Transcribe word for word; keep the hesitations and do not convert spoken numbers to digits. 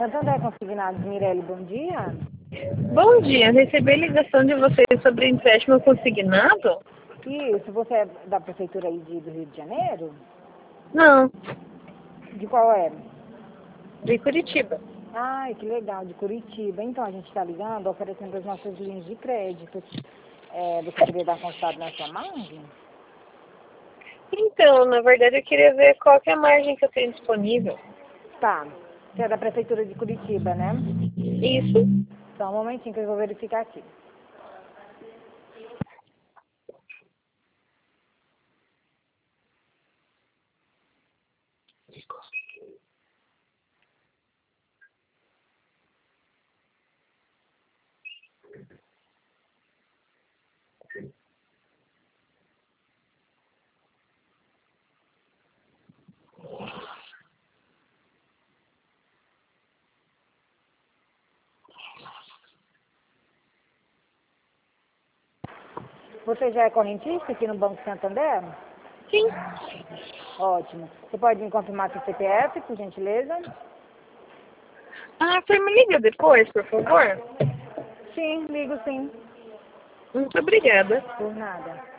Santander Consignados, Mirelle, bom dia. Bom dia, recebi ligação de vocês sobre empréstimo consignado? Isso, você é da Prefeitura aí de, do Rio de Janeiro? Não, De qual é? de Curitiba. Ai, que legal, de Curitiba. Então, a gente está ligando, oferecendo as nossas linhas de crédito. É, você poderia dar consultado na sua margem? Então, na verdade eu queria ver qual que é a margem que eu tenho disponível. Tá. Você é da Prefeitura de Curitiba, né? Isso. Só um momentinho que eu vou verificar aqui. Você já é correntista aqui no Banco Santander? Sim. Ótimo. Você pode me confirmar seu C P F, por gentileza? Ah, você me liga depois, por favor? Sim, ligo sim. Muito obrigada. Por nada.